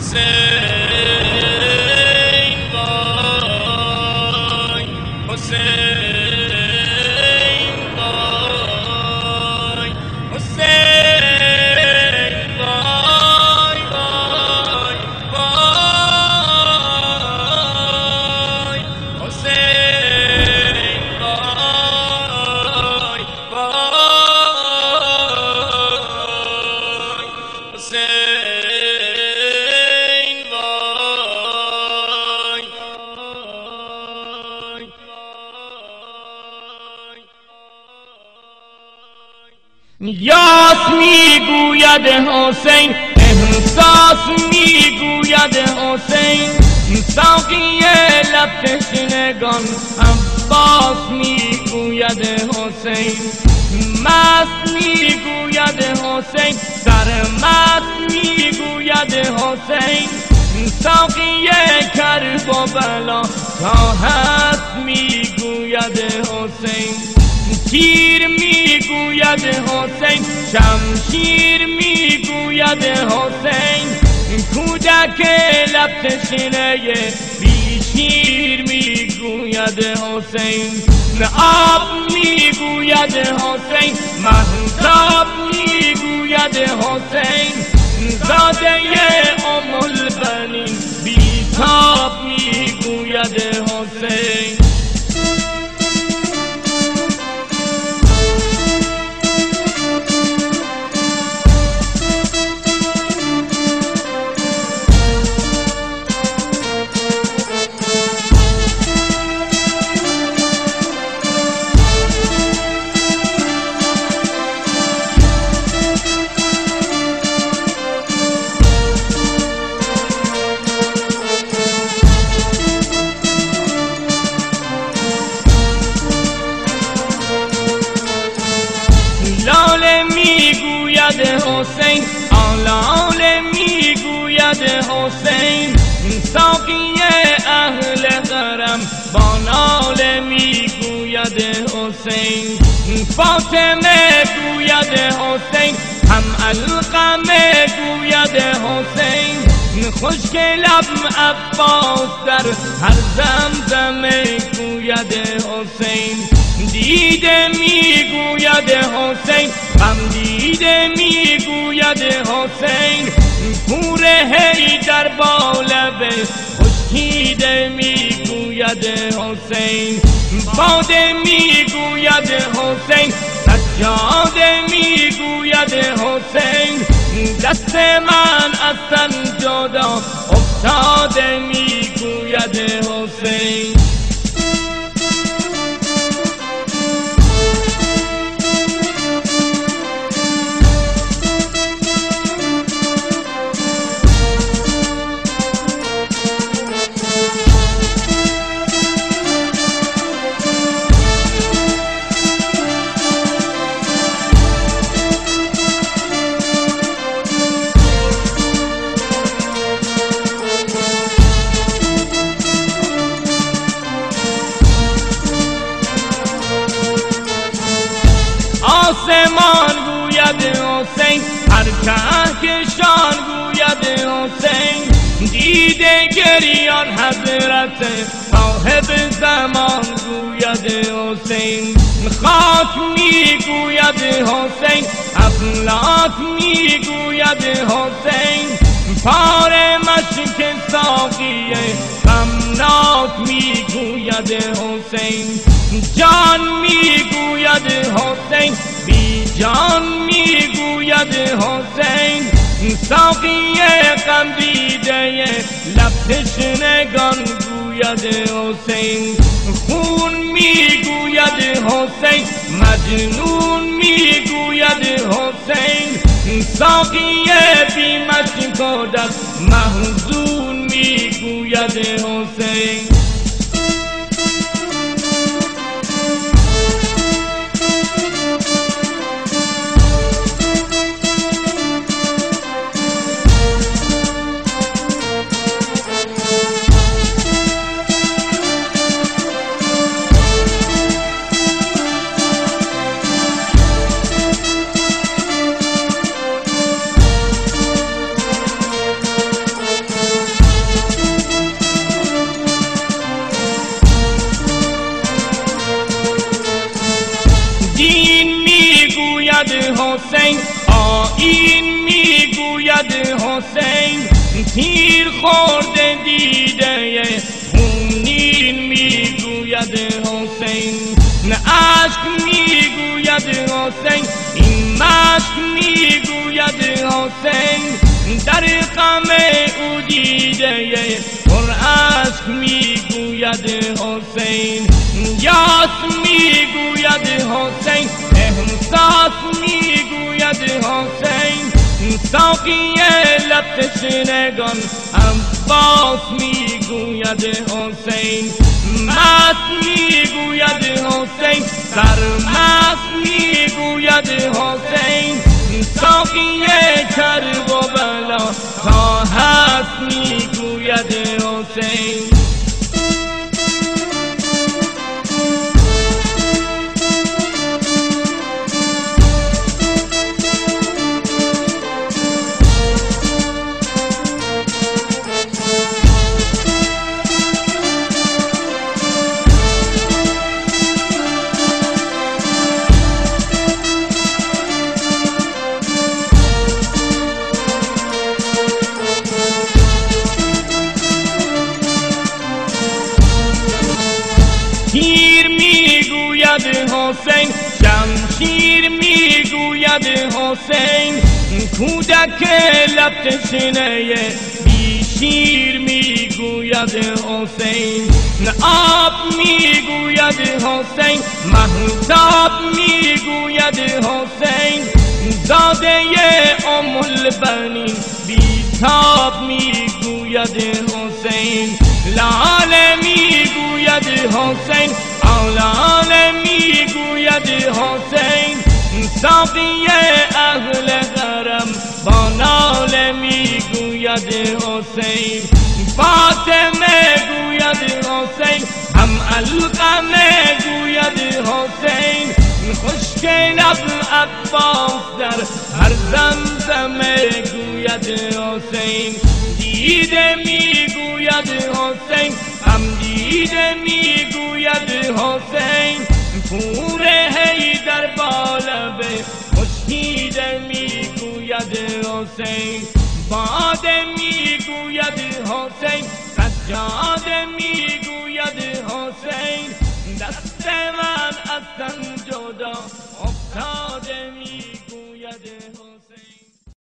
یاس میگوید حسین، احساس میگوید حسین، ساقی لب تشنگان عباس میگوید حسین، مست میگوید حسین، سرمست میگوید حسین، ساقی کربلا تا هست میگوید حسین، تیر میگوید حسین، شمشیر میگوید حسین، کودک لب تشنه بی شیر میگوید حسین، آب میگوید حسین، مهتاب میگوید حسین، زاده ام البنین بیتاب میگوید حسین. حسین آلاله میگوید حسین، ساقی اهل حرم با ناله میگوید حسین، فاطمه گوید حسین، هم علقمه گوید حسین، خشک لب عباس در هر زمزمه گوید حسین، دیده میگوید حسین، غم دیده میگوید حسین، پور حیدر با لب خشکیده میگوید حسین، باده میگوید حسین، سجاده میگوید حسین، دست من از تن جدا افتاده میگوید حسین. آسمان گوید حسین، هر کهکشان گوید حسین، دیده گریان حضرت صاحب زمان گوید حسین، خاک میگوید حسین، افلاک میگوید حسین، پاره مشک ساقی غمناک میگوید حسین، جان میگوید حسین، بی جان میگوید حسین، ساقی غم دیده لب تشنگان گوید حسین، خون میگوید حسین، مجنون میگوید حسین، ساقی بی مشک و دست محزون میگوید حسین. حسین آیین میگوید حسین تیر خورده دیده خونین میگوید حسین نه عشق میگوید حسین این مشق میگوید حسین در غم او دیده پر عشق میگوید حسین یاس میگوید حسین احساس میگوید حسین ساقی لب تشنگان عباس میگوید حسین مست میگوید حسین سرمست میگوید حسین ساقی کرب و بلا تا هست میگوید حسین تیر میگوید حسین شمشیر میگوید حسین کودک لب تشنه بی شیر میگوید حسین آب میگوید حسین مهتاب میگوید حسین زاده البنین بیتاب میگوید حسین لاله میگوید حسین آلاله میگوید حسین ساقی اهل حرم با ناله میگوید حسین فاطمه گوید حسین هم القمه گوید حسین خشک لب عباس در هر زمزمه گوید حسین دیده میگوید حسین هم دیده میگوید حسین پور حیدر بالبه خشکیده میگوید حسین باده میگوید حسین سجاده میگوید حسین دست من از تن جدا افتاد